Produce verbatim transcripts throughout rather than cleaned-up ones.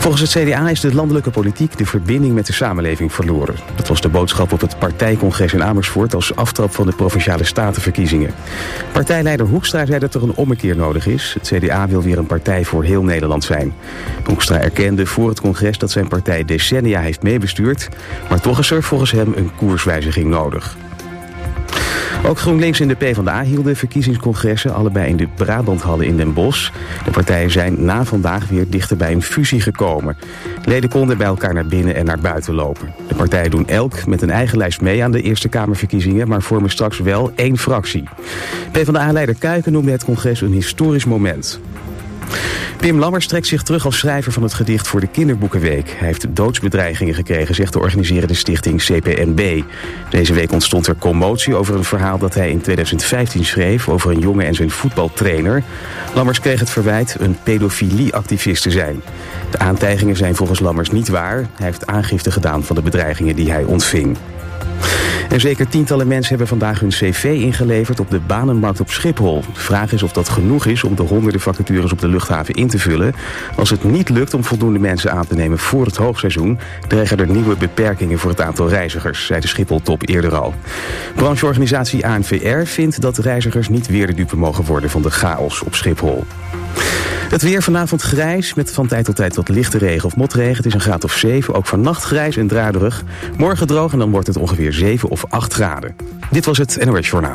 Volgens het C D A is de landelijke politiek de verbinding met de samenleving verloren. Dat was de boodschap op het partijcongres in Amersfoort als aftrap van de Provinciale Statenverkiezingen. Partijleider Hoekstra zei dat er een ommekeer nodig is. Het C D A wil weer een partij voor heel Nederland zijn. Hoekstra erkende voor het congres dat zijn partij decennia heeft meebestuurd, maar toch is er volgens hem een koerswijziging nodig. Ook GroenLinks en de PvdA hielden verkiezingscongressen, allebei in de Brabanthallen in Den Bosch. De partijen zijn na vandaag weer dichter bij een fusie gekomen. Leden konden bij elkaar naar binnen en naar buiten lopen. De partijen doen elk met een eigen lijst mee aan de Eerste Kamerverkiezingen, maar vormen straks wel één fractie. PvdA-leider Kuijken noemde het congres een historisch moment. Pim Lammers trekt zich terug als schrijver van het gedicht voor de Kinderboekenweek. Hij heeft doodsbedreigingen gekregen, zegt de organiserende stichting C P N B. Deze week ontstond er commotie over een verhaal dat hij in tweeduizend vijftien schreef over een jongen en zijn voetbaltrainer. Lammers kreeg het verwijt een pedofilie-activist te zijn. De aantijgingen zijn volgens Lammers niet waar. Hij heeft aangifte gedaan van de bedreigingen die hij ontving. En zeker tientallen mensen hebben vandaag hun cv ingeleverd op de banenmarkt op Schiphol. De vraag is of dat genoeg is om de honderden vacatures op de luchthaven in te vullen. Als het niet lukt om voldoende mensen aan te nemen voor het hoogseizoen, dreigen er nieuwe beperkingen voor het aantal reizigers, zei de Schiphol-top eerder al. Brancheorganisatie A N V R vindt dat reizigers niet weer de dupe mogen worden van de chaos op Schiphol. Het weer vanavond grijs, met van tijd tot tijd wat lichte regen of motregen. Het is een graad of zeven, ook vannacht grijs en druilerig. Morgen droog en dan wordt het ongeveer zeven of acht graden. Dit was het N O S Journaal.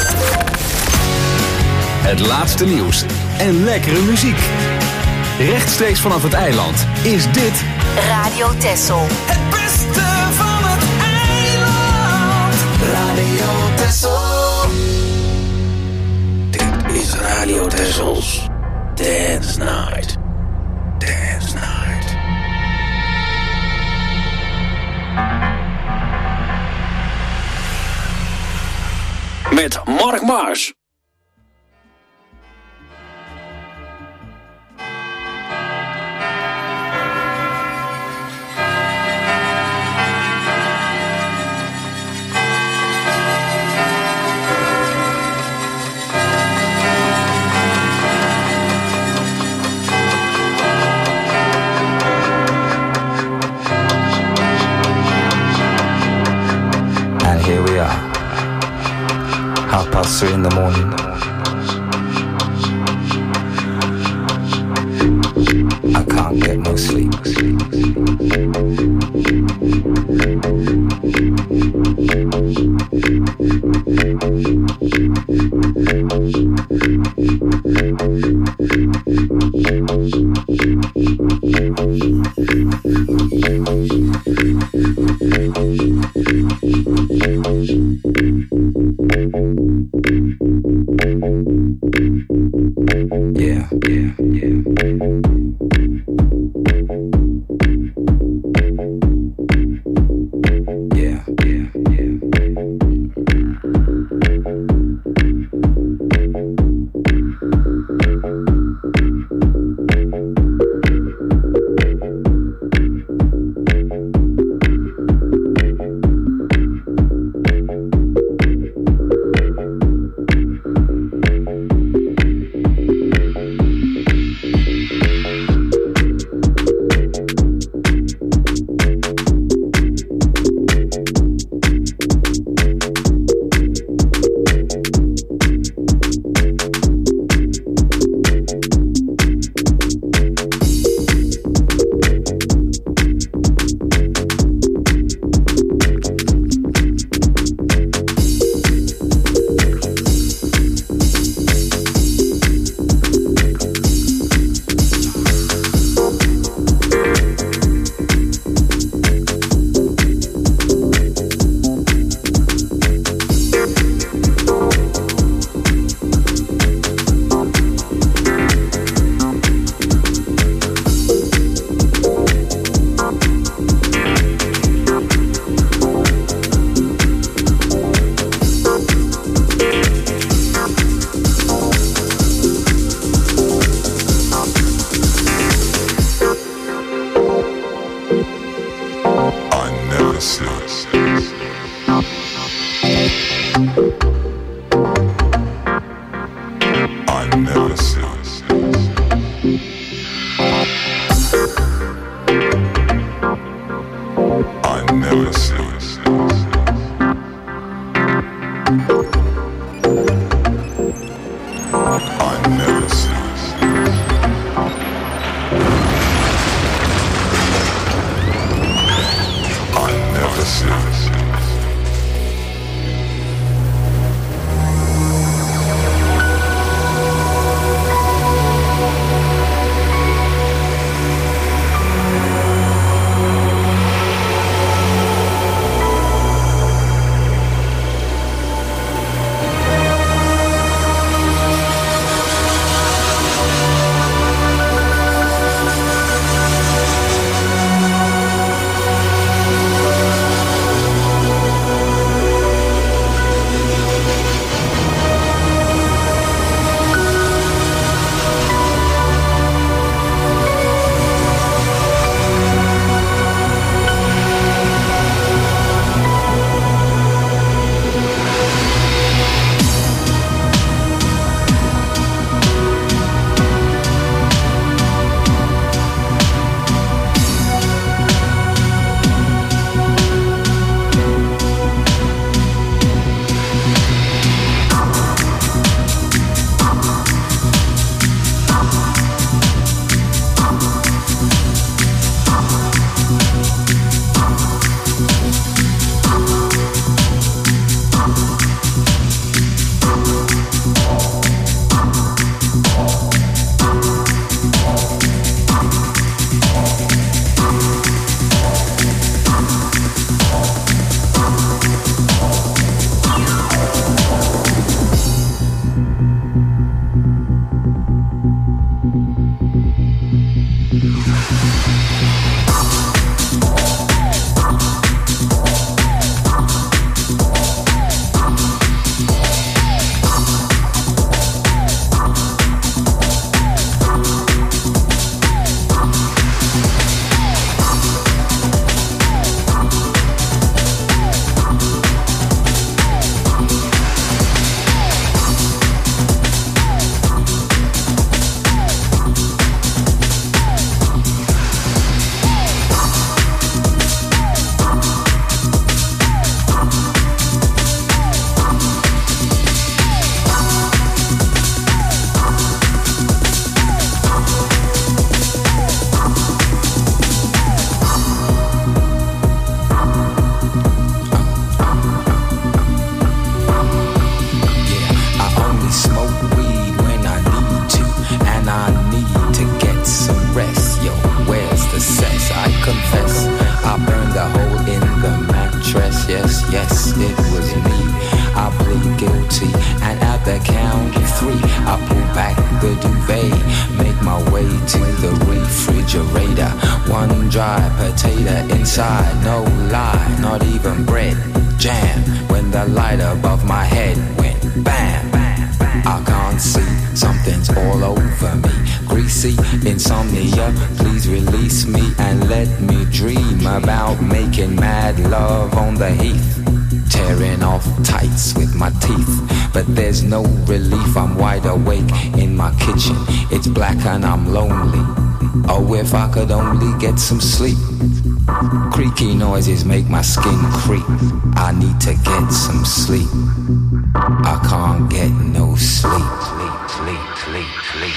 Het laatste nieuws en lekkere muziek. Rechtstreeks vanaf het eiland is dit Radio Texel. Het beste van het eiland. Radio Texel. Dit is Radio Texels Dance Night. Dance Night. Met Mark Mars. Here we are, half past three in the morning. I can't get no sleep. Yeah, yeah, yeah. Yeah, yeah, yeah. mess. I confess, I burned a hole in the mattress. Yes, yes, it was me. I plead guilty, and at the count of three, I pull back the duvet, make my way to the refrigerator. One dry potato inside, no lie, not even bread. Jam, when the light above my head went bam. I can't see, something's all over me. Greasy insomnia, please release me and let me dream about making mad love on the heath. Tearing off tights with my teeth, but there's no relief. I'm wide awake in my kitchen. It's black and I'm lonely. Oh, if I could only get some sleep. Creaky noises make my skin creep. I need to get some sleep. I can't get no sleep. Sleep, sleep, sleep, sleep.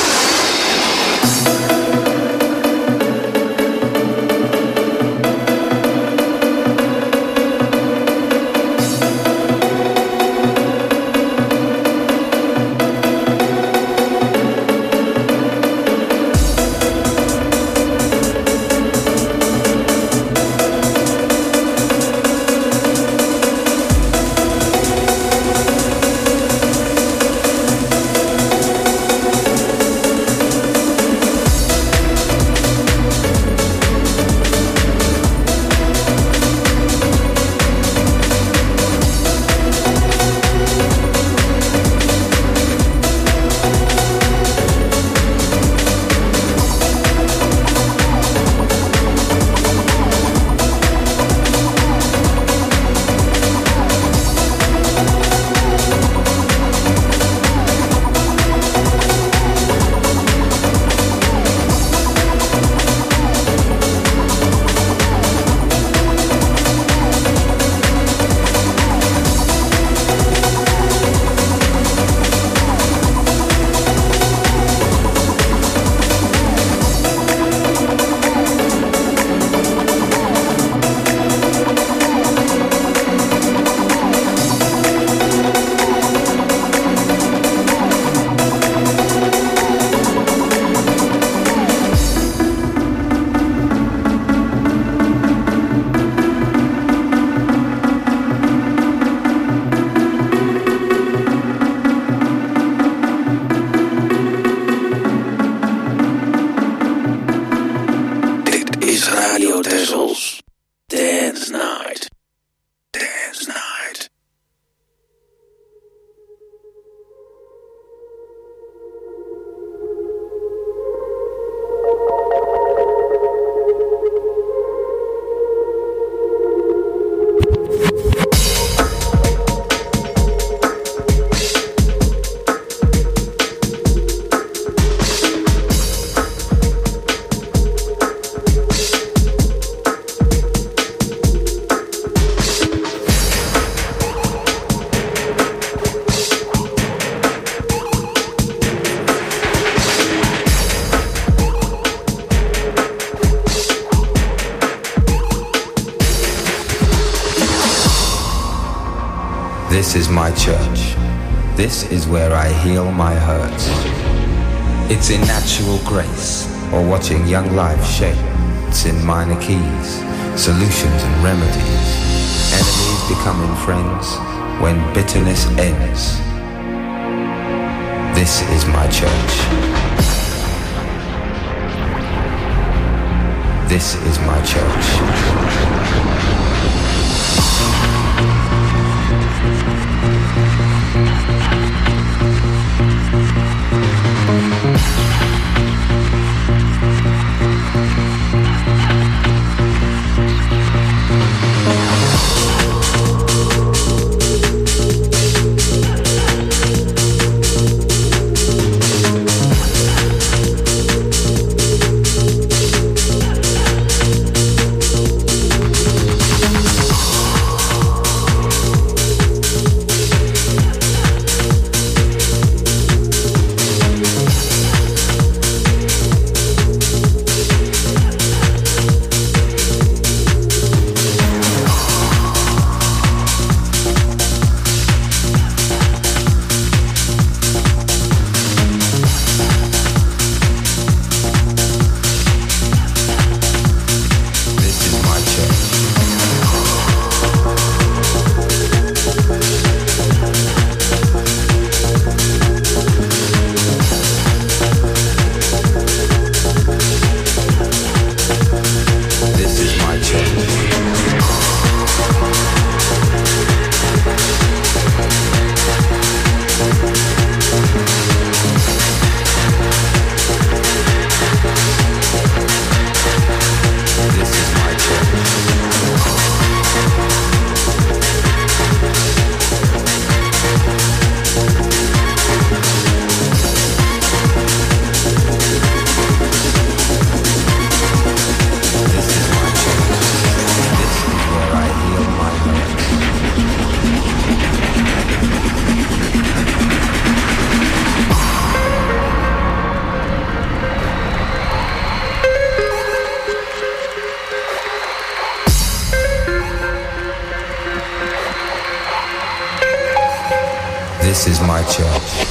This is my church. This is where I heal my hurts. It's in natural grace, or watching young life shape. It's in minor keys, solutions and remedies. Enemies becoming friends when bitterness ends. This is my church. This is my church. This is my church.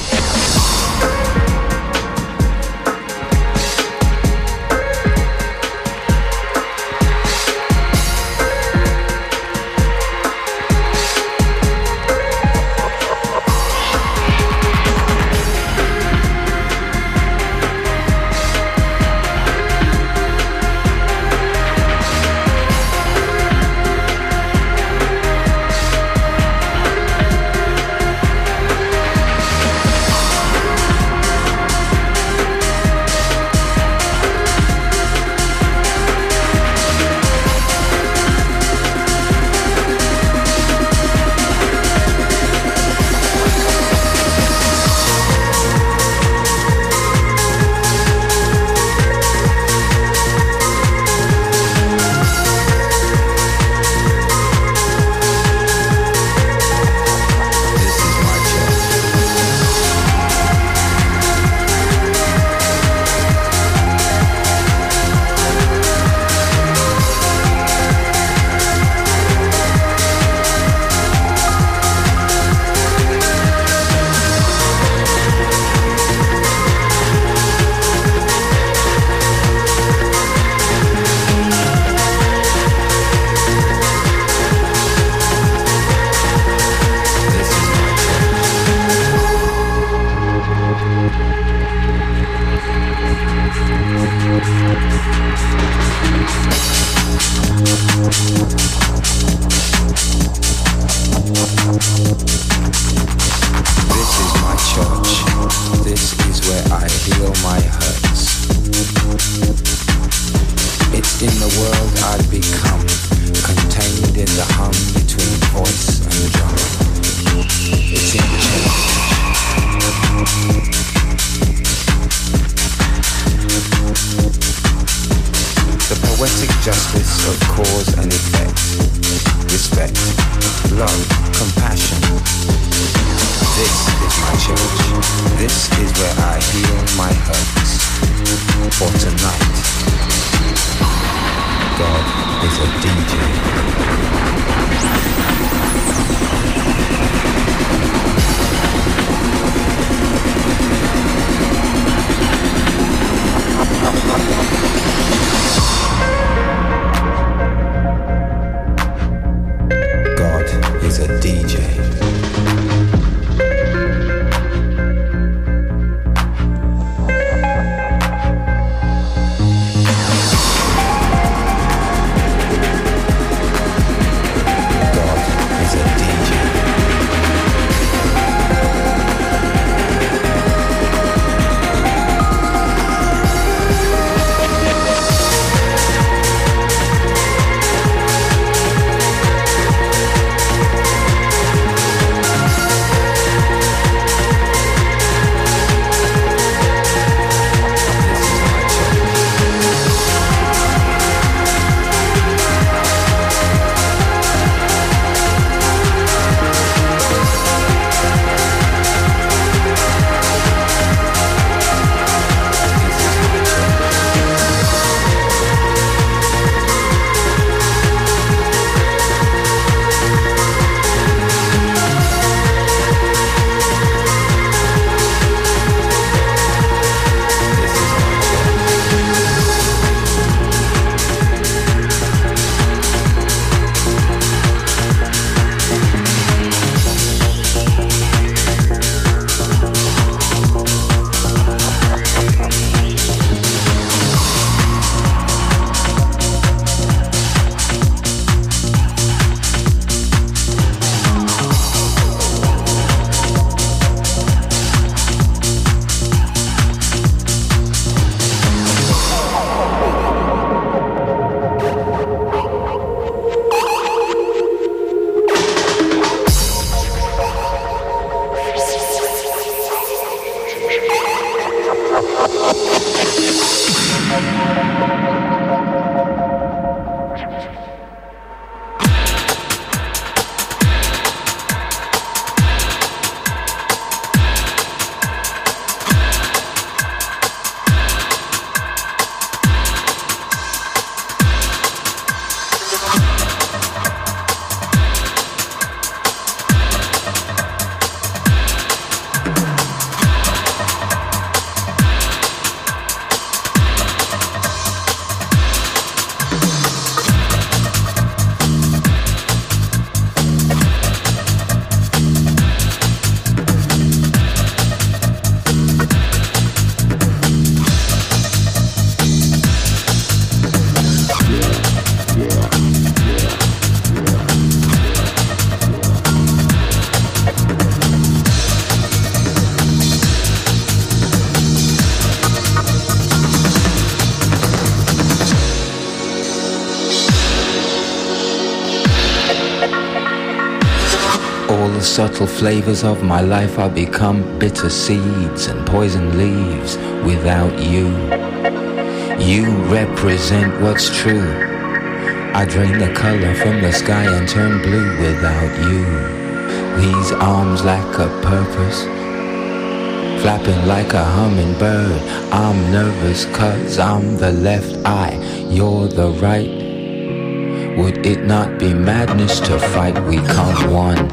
All the subtle flavors of my life are become bitter seeds and poison leaves without you. You represent what's true. I drain the color from the sky and turn blue without you. These arms lack a purpose, flapping like a hummingbird. I'm nervous cause I'm the left eye, you're the right. Would it not be madness to fight? We can't one.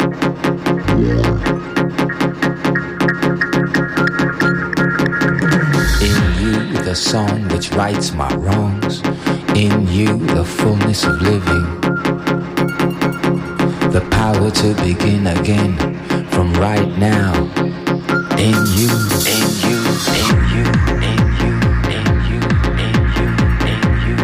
In you the song which rights my wrongs. In you the fullness of living. The power to begin again from right now. In you, in you, in you, in you, in you, in you, in you,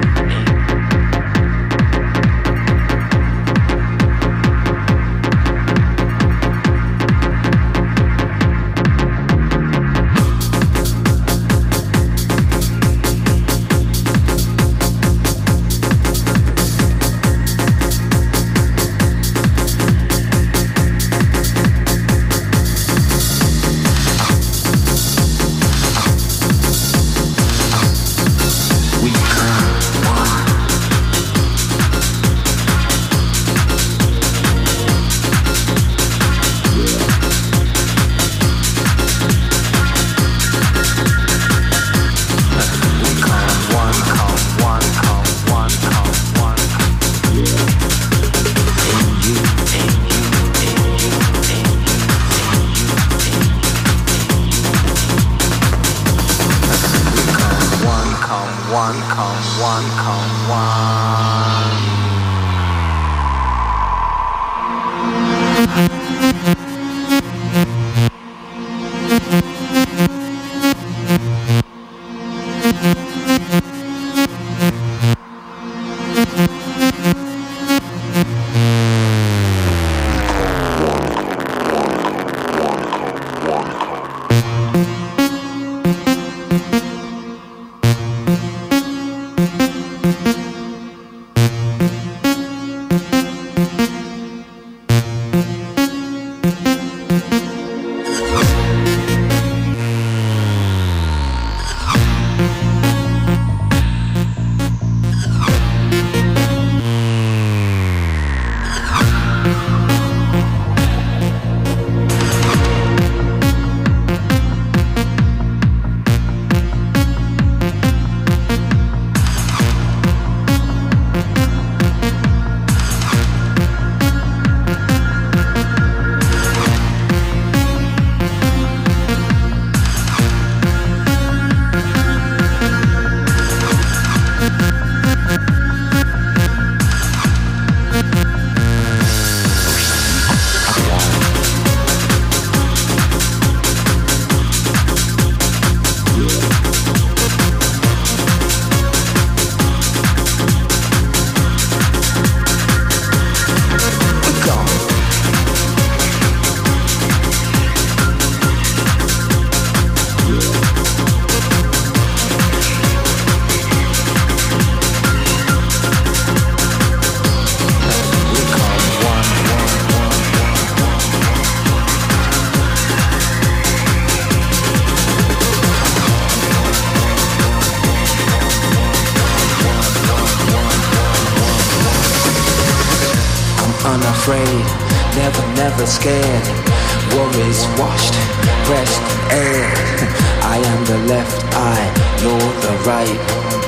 unafraid, never, never scared. Worries washed, breast aired. I am the left eye, you're the right.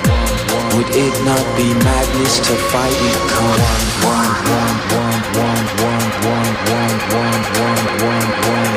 Would it not be madness to fight? We come one, one, one, one, one, one, one, one, one, one, one,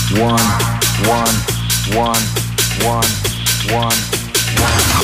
one, one, one, one, one, one.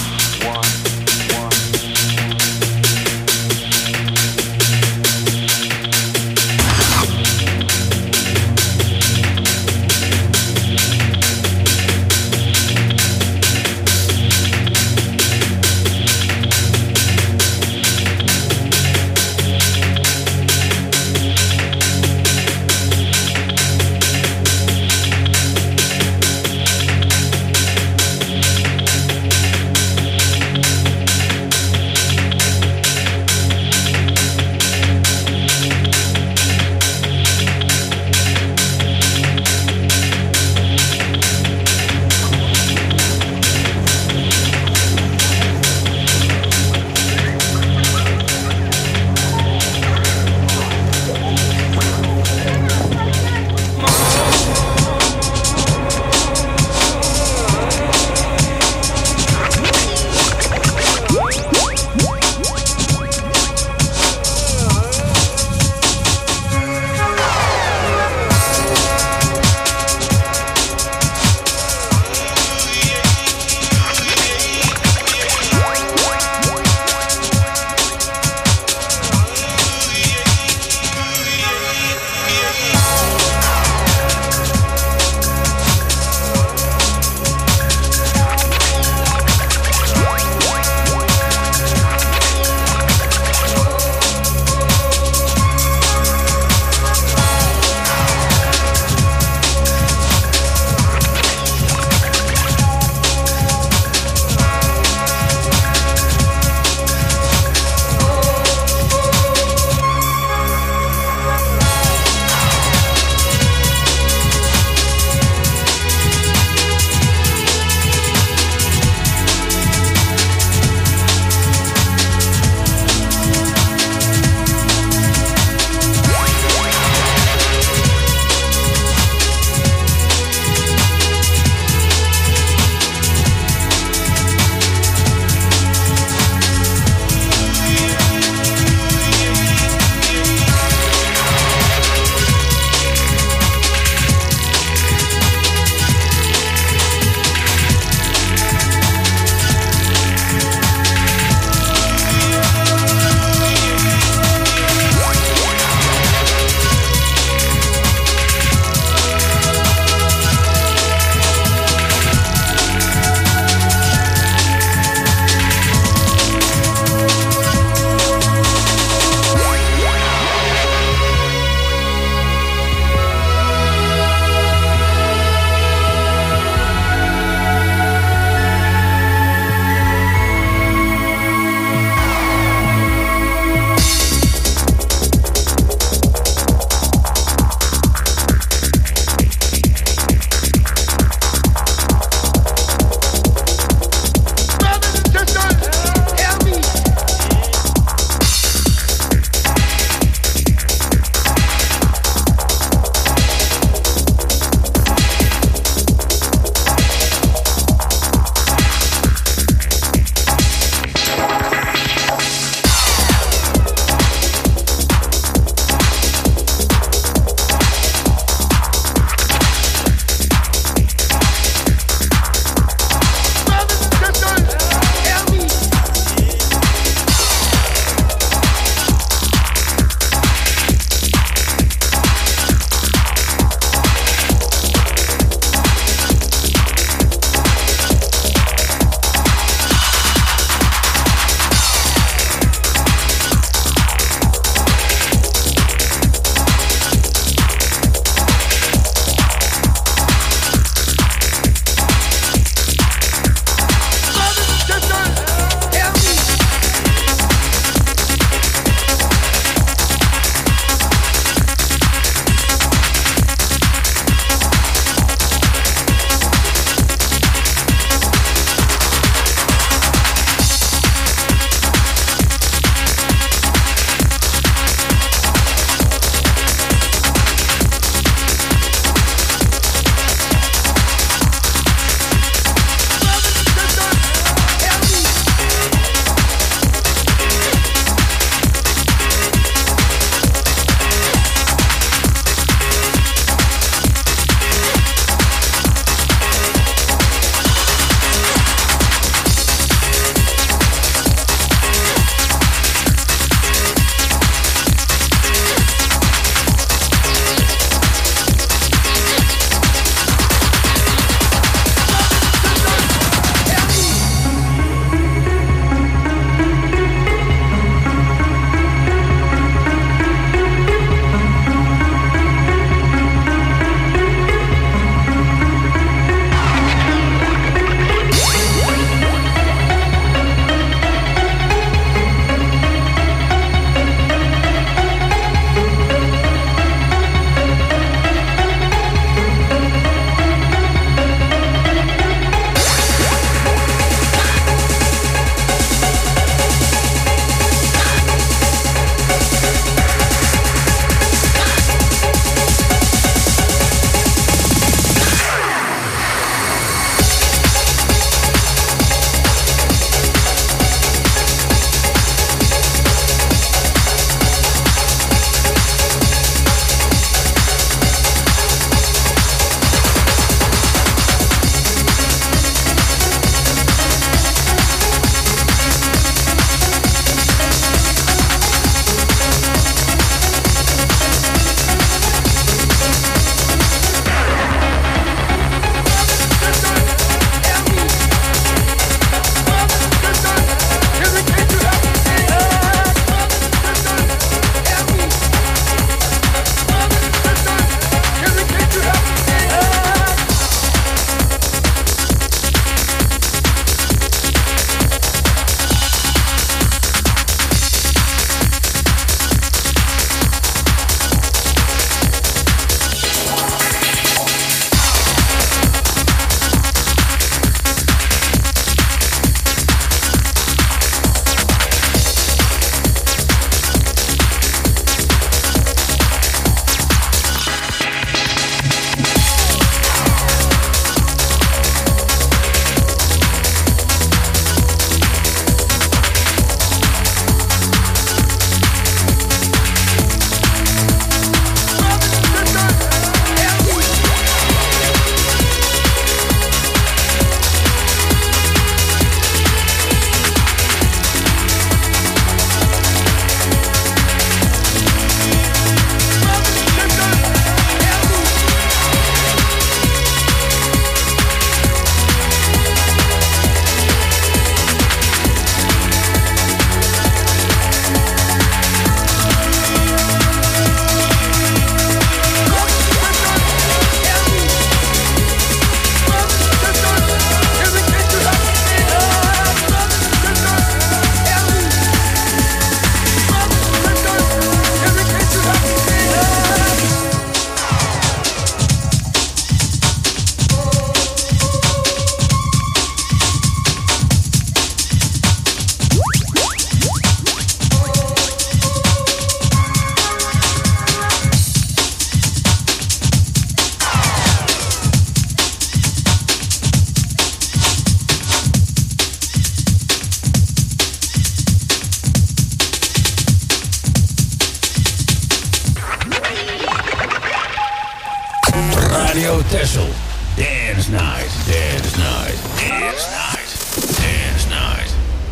Texel. Dance night, dance night, dance night, dance night.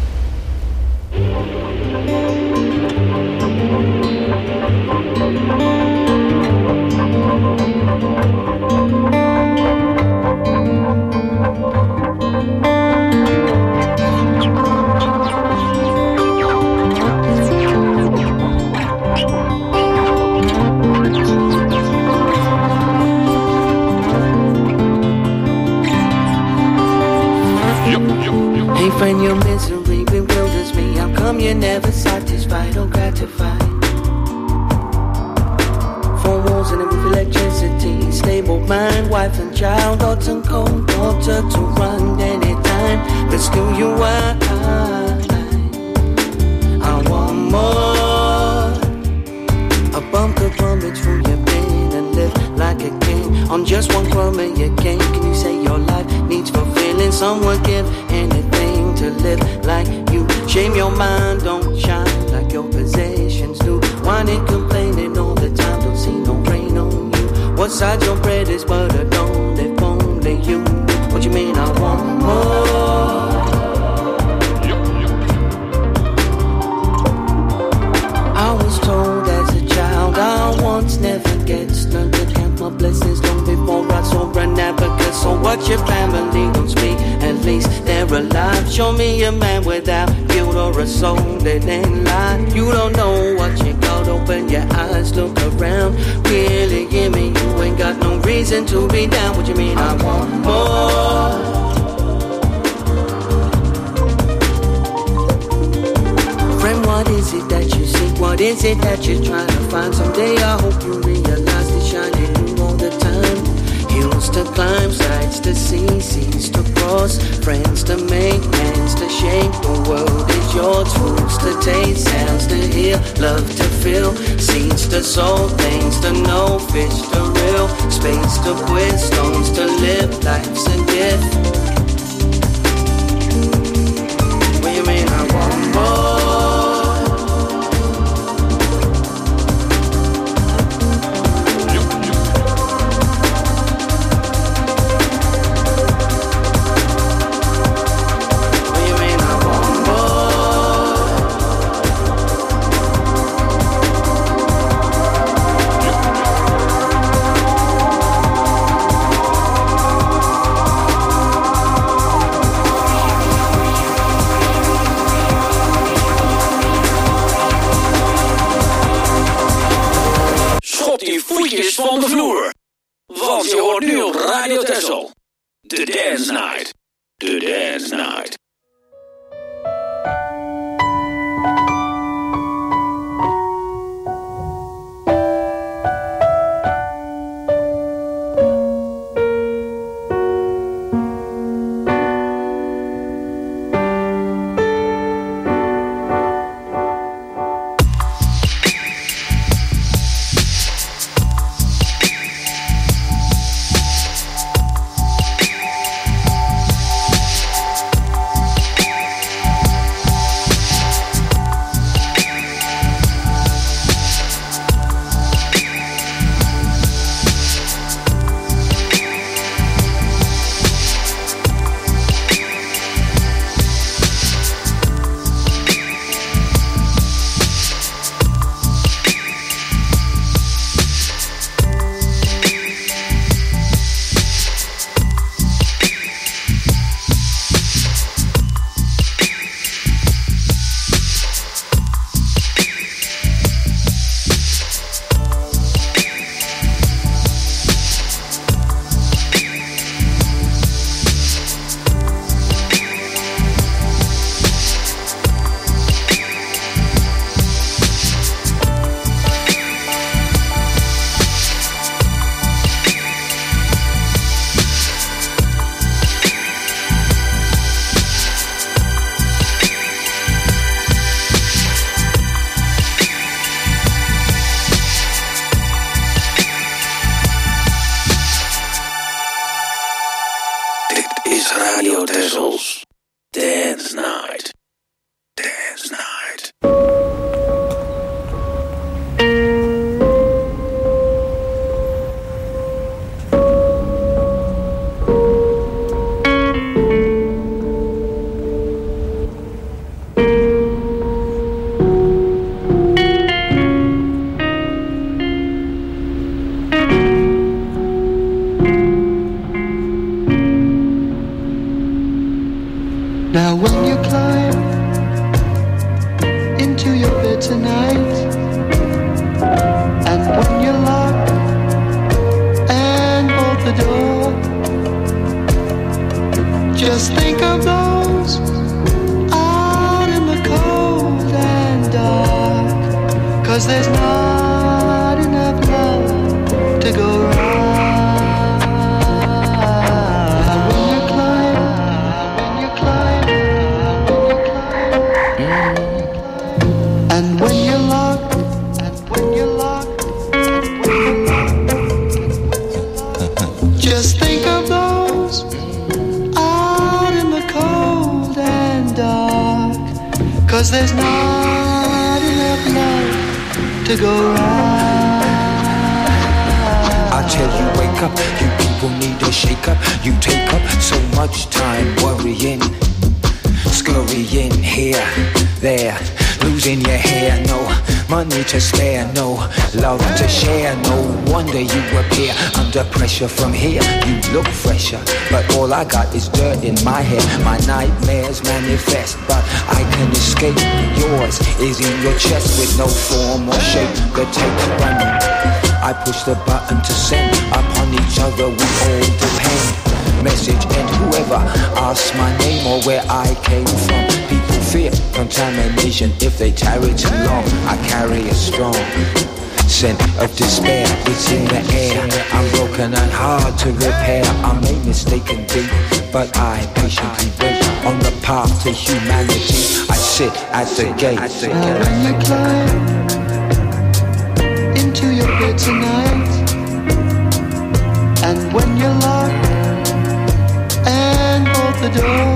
Hey friend, your misery bewilders me. How come you're never satisfied or gratified? Four walls and a roof, electricity, stable mind, wife and child, hot and cold water to run anytime. But still you are, I want more. A bump the rummage through your pain and live like a king on just one crumb of your cane. Can you say your life needs fulfilling? Someone give anything to live like you. Shame your mind, don't shine like your possessions do. Whining, complaining all the time, don't see no rain on you. What side your bread is butter, don't if only you knew. What you mean I want more? I was told as a child I once never gets learned to count my blessings long before I saw an advocate. So what your family don't speak, at least they're alive. Show me a man without guilt or a soul that ain't lie. You don't know what you got, open your eyes, look around. Really give me, you ain't got no reason to be down. What you mean I want more? Friend, what is it that you seek? What is it that you're trying to find? Someday I hope you realize it's shining through all the time. Hills to climb, sights to see, seas to cross, friends to make, hands to shake. The world is yours, foods to taste, sounds to hear, love to feel, seeds to sow, things to know, fish to reel, space to quit, stones to live, life's a gift. What you mean I want more? Van de vloer. Want je hoort nu op Radio Texel. The Dance Night. The Dance Night. Now when you climb into your bed tonight, and when you lock and bolt the door, just think of those out in the cold and dark, 'cause there's not enough love to go round. Just think of those out in the cold and dark, 'cause there's not enough love to go round. I tell you, wake up, you people need a shake up. You take up so much time worrying, scurrying here, there, losing your hair. No money to spare, no love to share. No wonder you appear under pressure from here. You look fresher, but all I got is dirt in my head. My nightmares manifest, but I can escape. Yours is in your chest with no form or shape. The tape's running, I push the button to send. Upon each other we all depend. Message and whoever asks my name or where I came from, people fear contamination if they tarry too long. I carry a strong scent of despair, it's in the air. I'm broken and hard to repair. I may mistaken be, but I patiently wait on the path to humanity. I sit at the gate. Now when you climb into your bed tonight, and when you lock and bolt the door,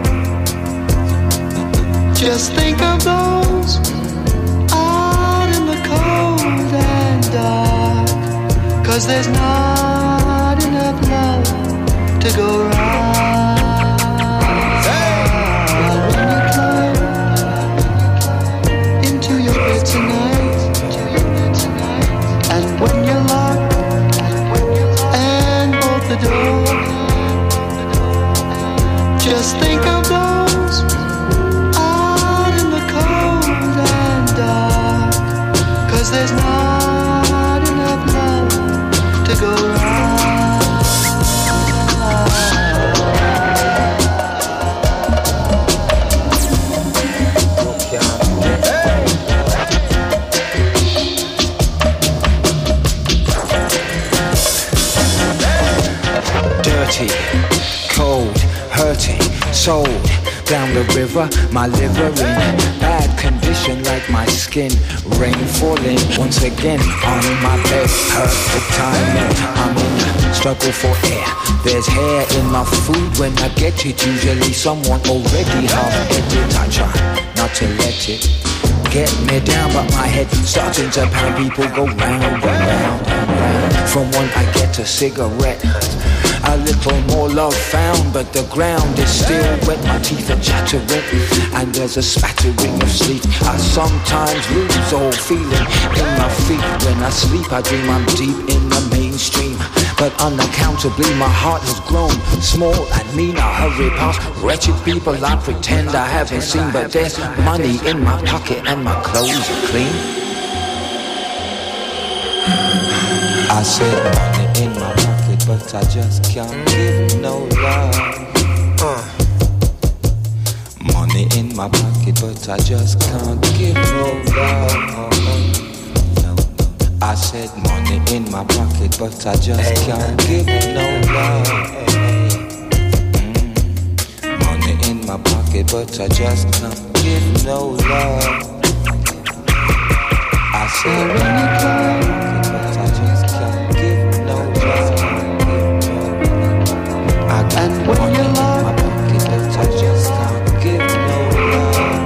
just think of those out in the cold and dark, 'cause there's not enough love to go round. Now when you climb into your bed tonight, and when you lock and bolt the door, just think of those out in the cold and dark, 'cause there's not enough love to go round. Dirty, cold, hurting, sold down the river, my liver in bad condition like my skin. Rain falling once again on my bed, perfect timing. I'm in struggle for air. There's hair in my food when I get it. Usually someone already half-headed. I try not to let it get me down, but my head starting to pound. People go round and round and round. From one I get a cigarette, a little more love found, but the ground is still wet. My teeth are chattering, and there's a spattering of sleep. I sometimes lose all feeling in my feet. When I sleep, I dream I'm deep in the mainstream, but unaccountably my heart has grown small and mean. I hurry past wretched people I pretend I haven't seen, but there's money in my pocket and my clothes are clean. I said money in my pocket, but I just can't give no love. Uh. Money in my pocket, but I just can't give no love. No, no. I said money in my pocket, but I just can't give no love. Mm. Money in my pocket, but I just can't give no love. I said money in my pocket, but I just can't give no love. I got And when money you in love, my pocket, but I just can't give no love.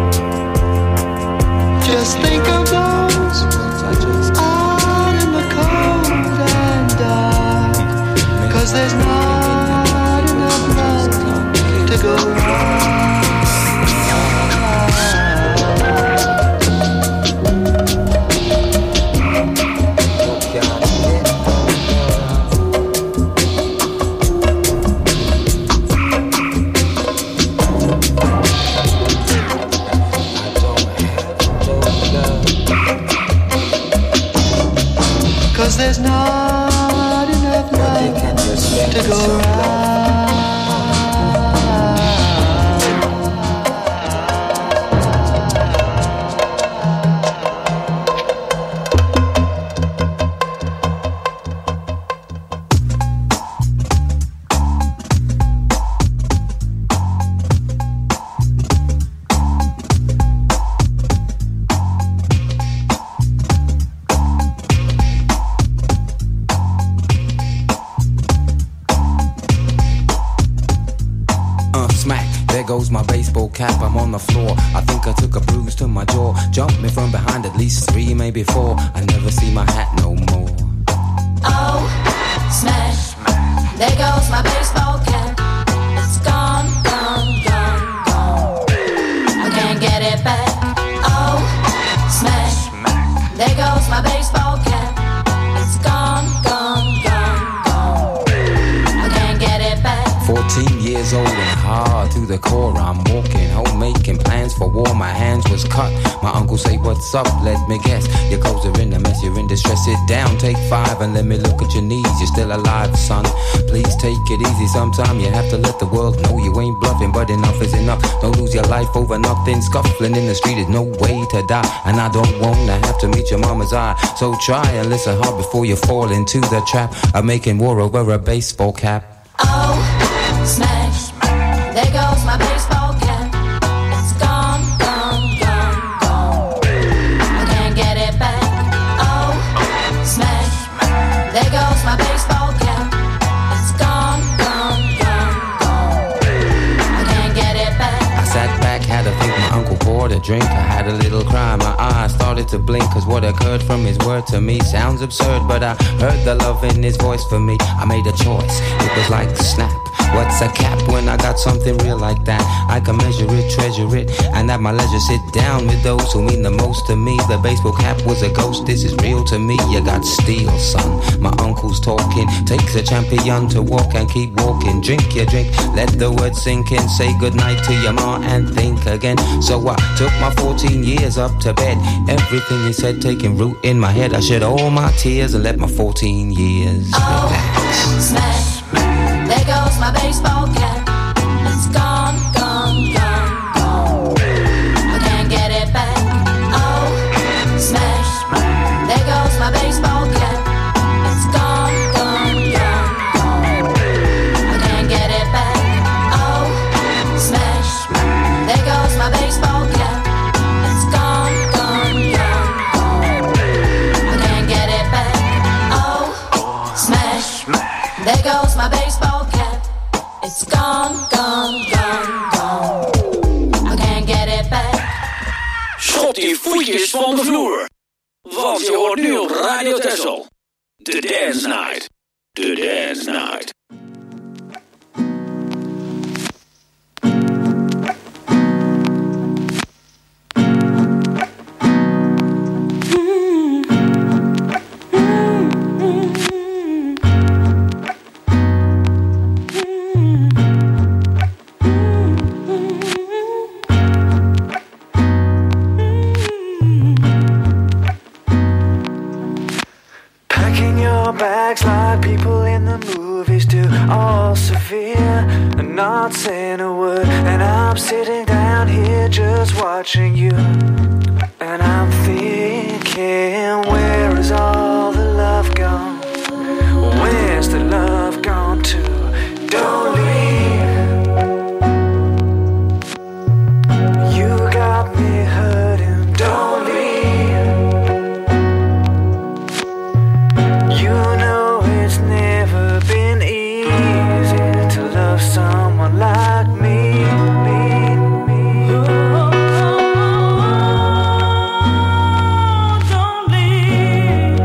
just think of those But I just out in the cold and dark, 'cause there's not enough love to go round. goes my baseball cap, I'm on the floor. I think I took a bruise to my jaw. Jumped me from behind at least three, maybe four. I never see my hat no more. Oh, smash, there goes my baseball cap. It's gone, gone, gone, gone. I can't get it back. Oh, smash, there goes my baseball cap. It's gone, gone, gone, gone. I can't get it back. Fourteen years old and hard to the core. I'm walking home making plans for war. My hands was cut. My uncle say, what's up? Let me guess. Your clothes are in a mess, you're in distress. Sit down, take five and let me look at your knees. You're still alive, son. Please take it easy. Sometime you have to let the world know you ain't bluffing, but enough is enough. Don't lose your life over nothing. Scuffling in the street is no way to die. And I don't wanna have to meet your mama's eye. So try and listen hard before you fall into the trap of making war over a baseball cap. Oh, smash, there goes my baseball cap. It's gone, gone, gone, gone. I can't get it back. Oh, smash, there goes my baseball cap. It's gone, gone, gone, gone. I can't get it back. I sat back, had to think my uncle poured a drink. I had a little cry, my eyes started to blink, cause what occurred from his word to me sounds absurd, but I heard the love in his voice for me. I made a choice, it was like snap. What's a cap when I got something real like that? I can measure it, treasure it, and at my leisure sit down with those who mean the most to me. The baseball cap was a ghost, this is real to me. You got steel, son, my uncle's talking. Takes a champion to walk and keep walking. Drink your drink, let the words sink in. Say goodnight to your ma and think again. So I took my fourteen years up to bed. Everything he said taking root in my head. I shed all my tears and let my fourteen years oh, relax. Smash, there goes my baseball cap. It's gone, gone, gone, gone. I can't get it back. Oh, smash, there goes my baseball cap. It's gone, gone, gone, gone. I can't get it back. Oh, smash, there goes my baseball cap. It's gone, gone, gone, gone. I can't get it back. Oh, smash, there goes my baseball cap. It's gone, gone, gone, gone. I can't get it back. Schop die voetjes van de vloer. Want je hoort nu op Radio Texel. The Dance Night. The Dance Night. Bags like people in the movies do, all severe and not saying a word. And I'm sitting down here just watching you, and I'm thinking, where is all the love gone? Where's the love gone to? Don't leave. You got me hurting. Don't leave. Someone like me, me, me. Oh, don't leave.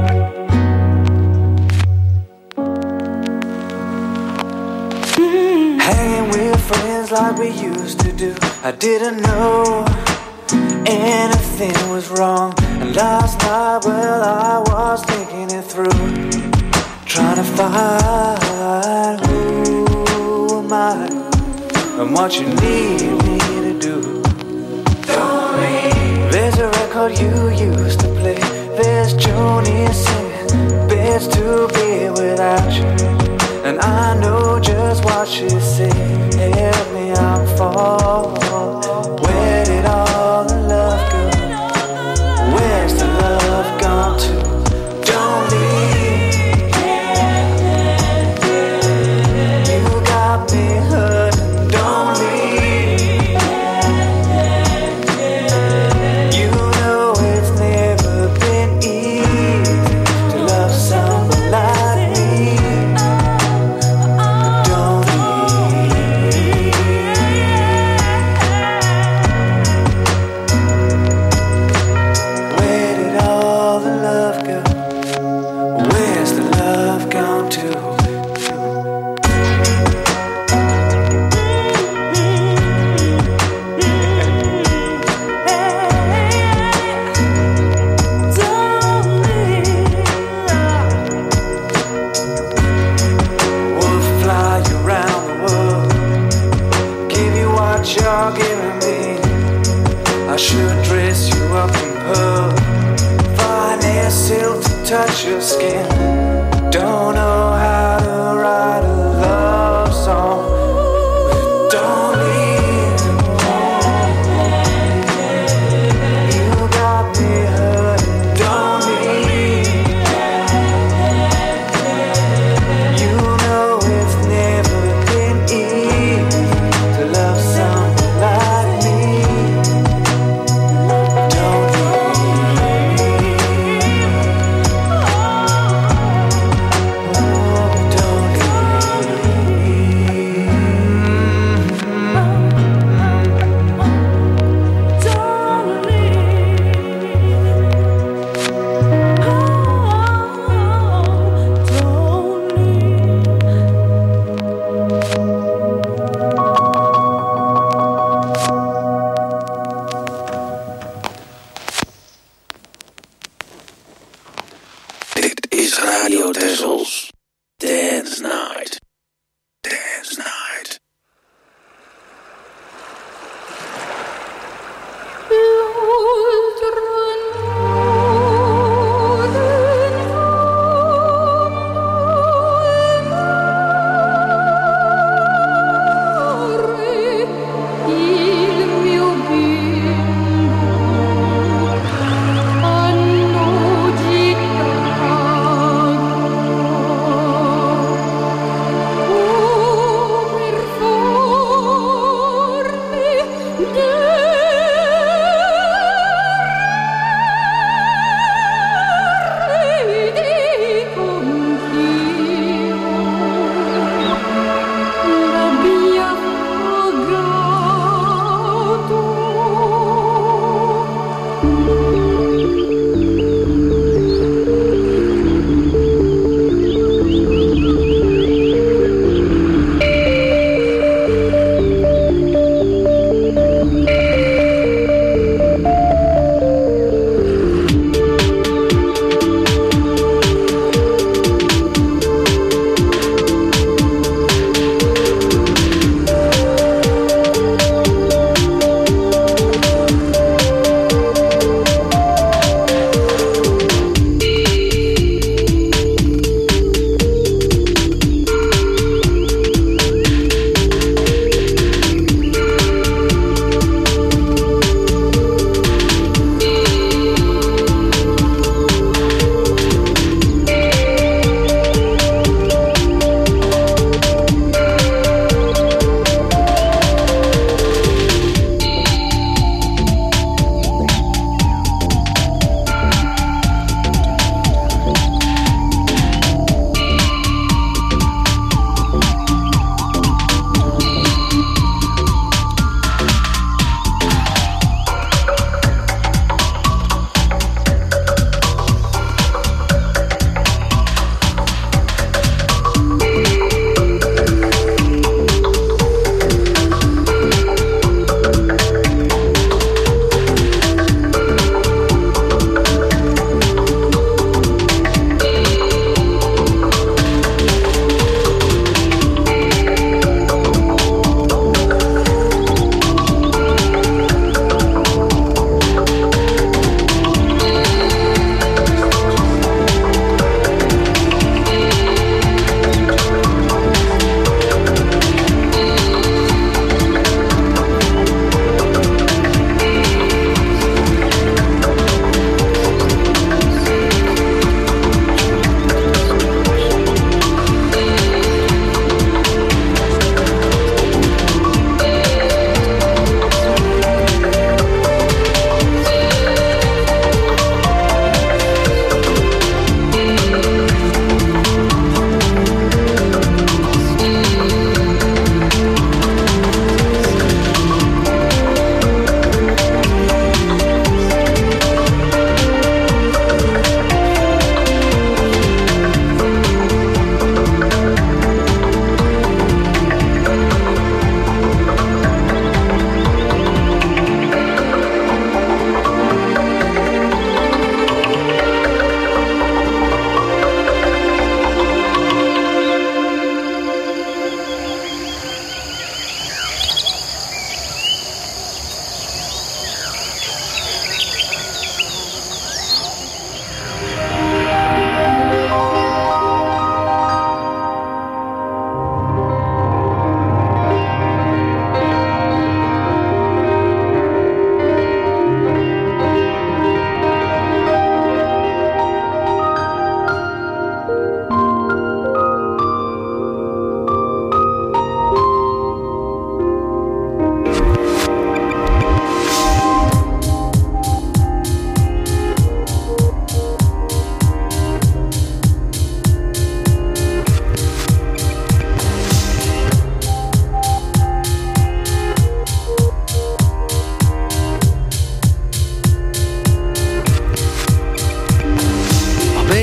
Mm. Hanging with friends like we used to do. I didn't know anything was wrong. And last night, well, I was thinking it through, trying to find who and what you need me to do. Don't leave. There's a record you used to play. There's Joni singing Best to Be Without You. And I know just what she said. Help me, I'm falling. Where did all the love go? Where's the love gone to? Don't leave. You know it what you're giving me. I should dress you up in pearl, finest silk to touch your skin. Don't know how to write a love song. Don't leave. You got me hurting. Don't leave. You know it's never been easy to love someone like me. Don't leave. Oh.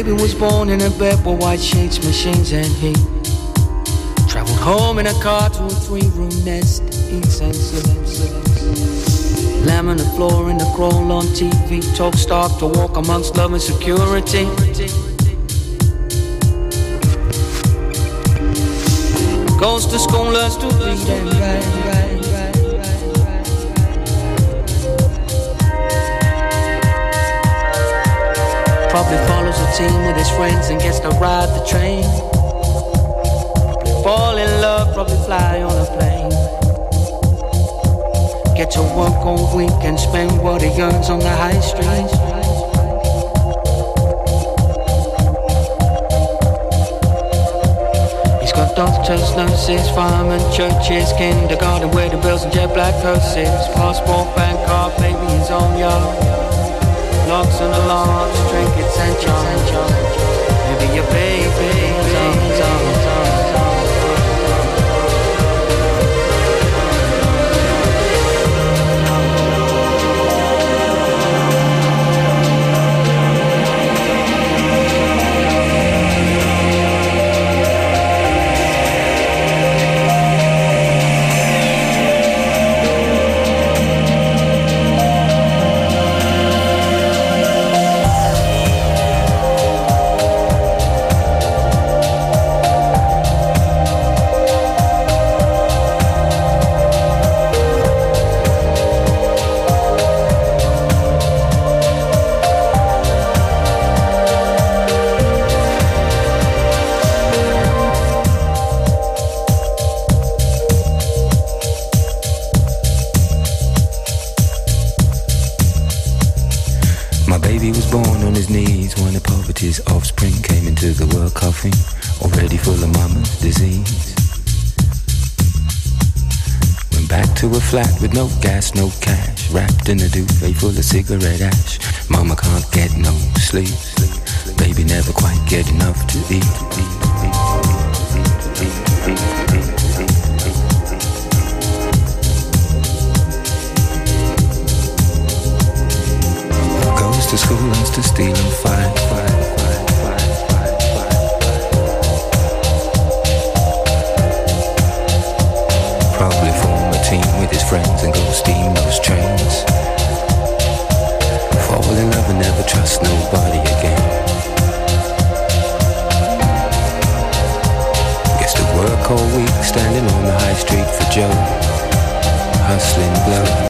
baby was born in a bed with white sheets, machines and heat. Traveled home in a car to a three-room nest. Eats and sleeps. Lamb on the floor in the crawl on T V. Talk stock to walk amongst love and security. Goes to school, learns to read and write, write, write, write, write. Probably follows a team with his friends and gets to ride the train. Fall in love, probably fly on a plane. Get to work all week and spend what he earns on the high street. He's got doctors, nurses, firemen, churches, kindergarten, wedding bells and jet black hearses. Passport, bank card, baby, his own yard. Locks and alarms, trinkets and charms. Maybe your baby's arms, arms, arms. His offspring came into the world coughing, already full of mama's disease. Went back to a flat with no gas, no cash, wrapped in a duvet full of cigarette ash. Mama can't get no sleep, baby never quite get enough to eat. Goes to school, learns to steal and fight, fight.